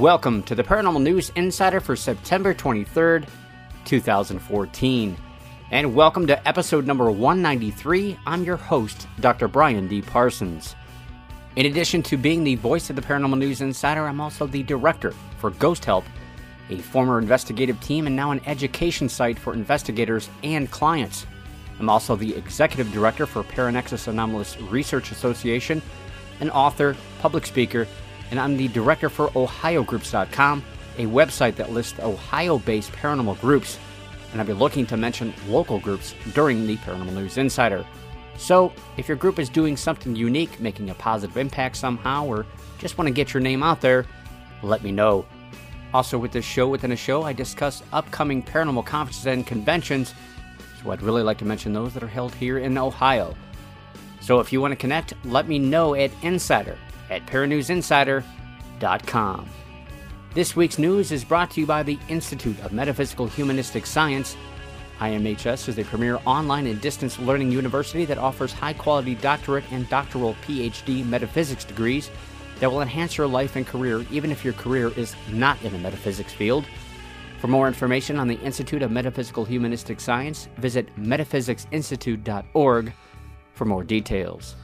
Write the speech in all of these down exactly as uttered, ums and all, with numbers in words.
welcome to the Paranormal News Insider for September twenty-third, two thousand fourteen. And welcome to episode number one ninety-three. I'm your host, Doctor Brian D. Parsons. In addition to being the voice of the Paranormal News Insider, I'm also the director for Ghost Help, a former investigative team and now an education site for investigators and clients. I'm also the executive director for Paranexus Anomalous Research Association, an author, public speaker, and I'm the director for Ohio Groups dot com, a website that lists Ohio-based paranormal groups, and I'll be looking to mention local groups during the Paranormal News Insider. So, if your group is doing something unique, making a positive impact somehow, or just want to get your name out there, let me know. Also, with this show within a show, I discuss upcoming paranormal conferences and conventions, so I'd really like to mention those that are held here in Ohio. So if you want to connect, let me know at insider at paranews insider dot com. This week's news is brought to you by the Institute of Metaphysical Humanistic Science. I M H S is a premier online and distance learning university that offers high-quality doctorate and doctoral P H D metaphysics degrees that will enhance your life and career, even if your career is not in the metaphysics field. For more information on the Institute of Metaphysical Humanistic Science, visit metaphysics institute dot org for more details.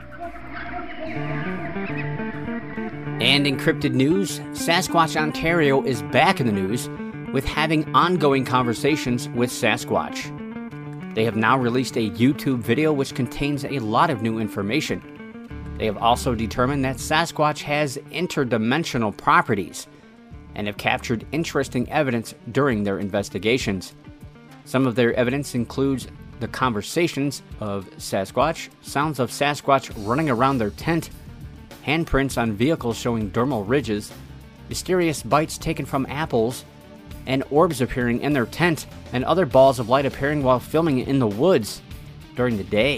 And encrypted news, Sasquatch Ontario is back in the news with having ongoing conversations with Sasquatch. They have now released a YouTube video which contains a lot of new information. They have also determined that Sasquatch has interdimensional properties and have captured interesting evidence during their investigations. Some of their evidence includes the conversations of Sasquatch, sounds of Sasquatch running around their tent, handprints on vehicles showing dermal ridges, mysterious bites taken from apples, and orbs appearing in their tent, and other balls of light appearing while filming in the woods during the day.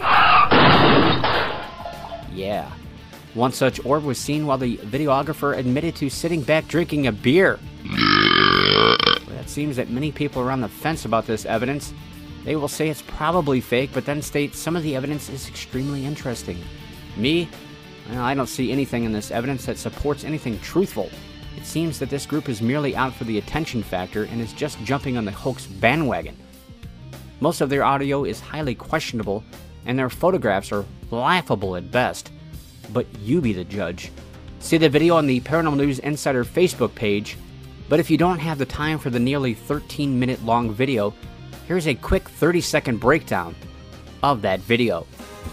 Yeah. One such orb was seen while the videographer admitted to sitting back drinking a beer. Well, it seems that many people are on the fence about this evidence. They will say it's probably fake, but then state some of the evidence is extremely interesting. Me? Well, I don't see anything in this evidence that supports anything truthful. It seems that this group is merely out for the attention factor and is just jumping on the hoax bandwagon. Most of their audio is highly questionable, and their photographs are laughable at best. But you be the judge. See the video on the Paranormal News Insider Facebook page, but if you don't have the time for the nearly thirteen minute long video, here's a quick thirty second breakdown of that video.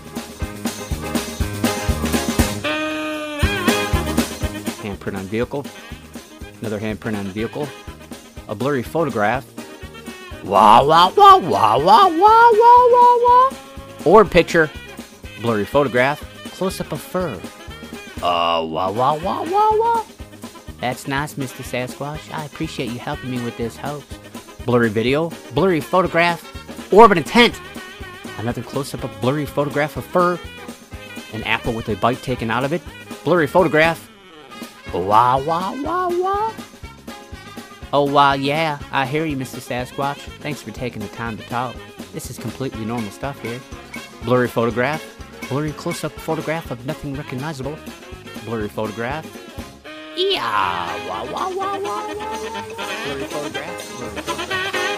Handprint on vehicle. Another handprint on vehicle. A blurry photograph. Wah wah wah wah wah wah wah wah wah. Orb picture. Blurry photograph. Close-up of fur. Uh, wah wah wah wah wah. That's nice, Mister Sasquatch. I appreciate you helping me with this hoax. Blurry video. Blurry photograph. Orb in a tent. Another close-up of blurry photograph of fur. An apple with a bite taken out of it. Blurry photograph. Wah, wah, wah, wah. Oh, wow, yeah. I hear you, Mister Sasquatch. Thanks for taking the time to talk. This is completely normal stuff here. Blurry photograph. Blurry close-up photograph of nothing recognizable. Blurry photograph. Yeah. Wah, wah, wah, wah, wah. Blurry photograph. Blurry photograph.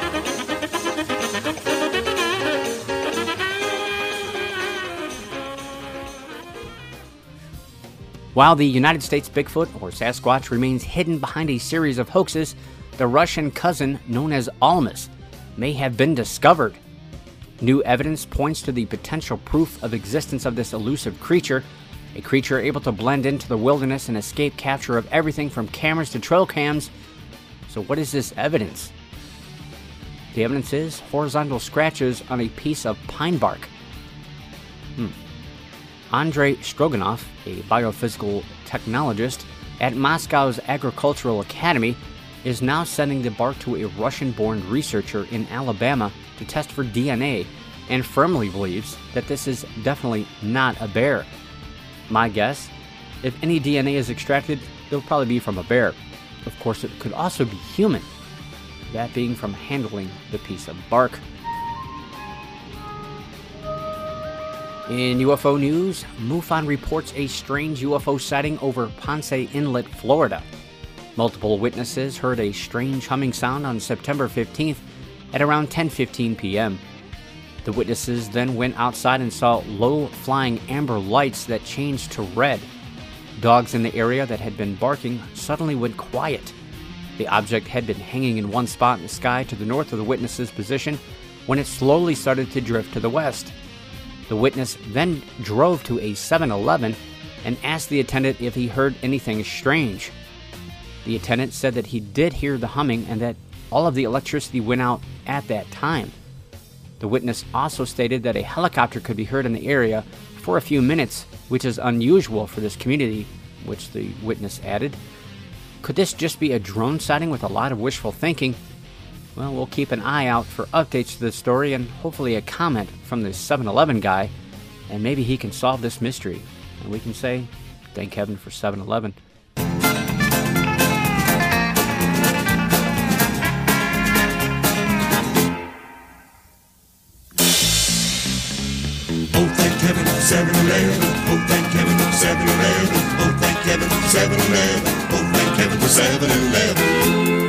While the United States Bigfoot, or Sasquatch, remains hidden behind a series of hoaxes, the Russian cousin known as Almas may have been discovered. New evidence points to the potential proof of existence of this elusive creature, a creature able to blend into the wilderness and escape capture of everything from cameras to trail cams. So what is this evidence? The evidence is horizontal scratches on a piece of pine bark. Hmm. Andrei Stroganov, a biophysical technologist at Moscow's Agricultural Academy, is now sending the bark to a Russian-born researcher in Alabama to test for D N A, and firmly believes that this is definitely not a bear. My guess, if any D N A is extracted, it'll probably be from a bear. Of course, it could also be human, that being from handling the piece of bark. In U F O news, MUFON reports a strange U F O sighting over Ponce Inlet, Florida. Multiple witnesses heard a strange humming sound on September fifteenth at around ten fifteen p.m. The witnesses then went outside and saw low-flying amber lights that changed to red. Dogs in the area that had been barking suddenly went quiet. The object had been hanging in one spot in the sky to the north of the witness's position when it slowly started to drift to the west. The witness then drove to a seven eleven and asked the attendant if he heard anything strange. The attendant said that he did hear the humming and that all of the electricity went out at that time. The witness also stated that a helicopter could be heard in the area for a few minutes, which is unusual for this community, which the witness added. Could this just be a drone sighting with a lot of wishful thinking? Well, we'll keep an eye out for updates to this story and hopefully a comment from the seven eleven guy, and maybe he can solve this mystery. And we can say, thank heaven for seven eleven. Oh, thank heaven for seven eleven. Oh, thank heaven for seven eleven. Oh, thank heaven for seven eleven. Oh, thank heaven for seven eleven.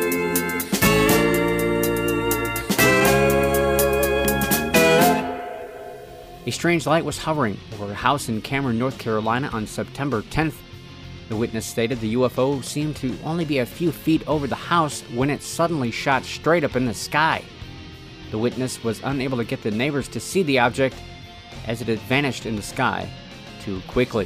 A strange light was hovering over a house in Cameron, North Carolina on September tenth. The witness stated the U F O seemed to only be a few feet over the house when it suddenly shot straight up in the sky. The witness was unable to get the neighbors to see the object as it had vanished in the sky too quickly.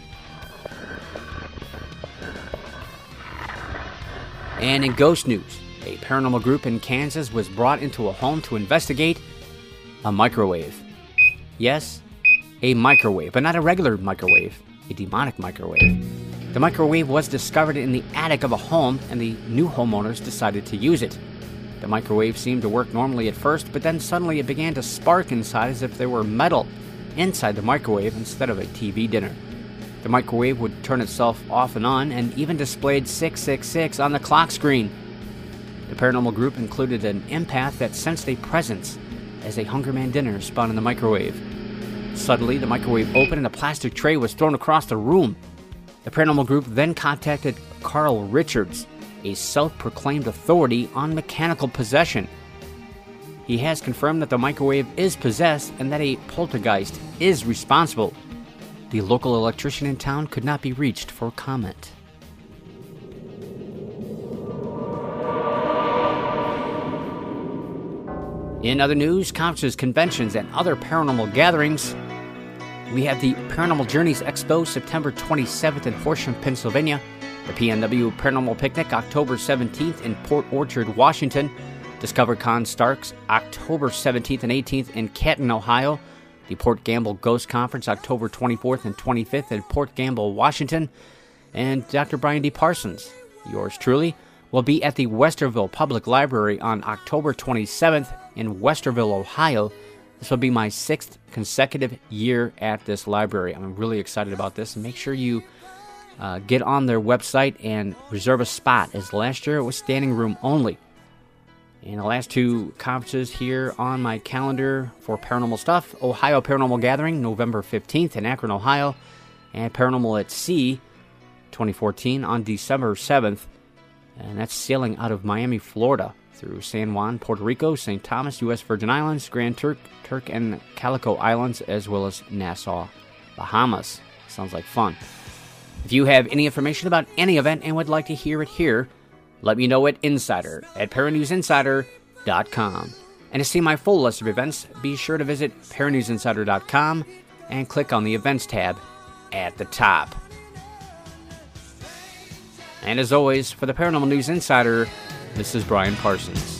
And in ghost news, a paranormal group in Kansas was brought into a home to investigate a microwave. Yes, a microwave, but not a regular microwave, a demonic microwave. The microwave was discovered in the attic of a home, and the new homeowners decided to use it. The microwave seemed to work normally at first, but then suddenly it began to spark inside as if there were metal inside the microwave instead of a T V dinner. The microwave would turn itself off and on, and even displayed six six six on the clock screen. The paranormal group included an empath that sensed a presence as a Hunger Man dinner spun in the microwave. Suddenly, the microwave opened and a plastic tray was thrown across the room. The paranormal group then contacted Carl Richards, a self-proclaimed authority on mechanical possession. He has confirmed that the microwave is possessed and that a poltergeist is responsible. The local electrician in town could not be reached for comment. In other news, conferences, conventions, and other paranormal gatherings, we have the Paranormal Journeys Expo September twenty-seventh in Horsham, Pennsylvania, the P N W Paranormal Picnic October seventeenth in Port Orchard, Washington, DiscoverCon Starks October seventeenth and eighteenth in Canton, Ohio, the Port Gamble Ghost Conference October twenty-fourth and twenty-fifth in Port Gamble, Washington, and Doctor Brian D. Parsons, yours truly, will be at the Westerville Public Library on October twenty-seventh in Westerville, Ohio. This will be my sixth consecutive year at this library. I'm really excited about this. And make sure you uh, get on their website and reserve a spot, as last year it was standing room only. And the last two conferences here on my calendar for paranormal stuff: Ohio Paranormal Gathering, November fifteenth in Akron, Ohio, and Paranormal at Sea twenty fourteen on December seventh. And that's sailing out of Miami, Florida, through San Juan, Puerto Rico, Saint Thomas, U S Virgin Islands, Grand Turk, Turk and Calico Islands, as well as Nassau, Bahamas. Sounds like fun. If you have any information about any event and would like to hear it here, let me know at Insider at Paranews Insider dot com. And to see my full list of events, be sure to visit Paranews Insider dot com and click on the Events tab at the top. And as always, for the Paranormal News Insider, this is Brian Parsons.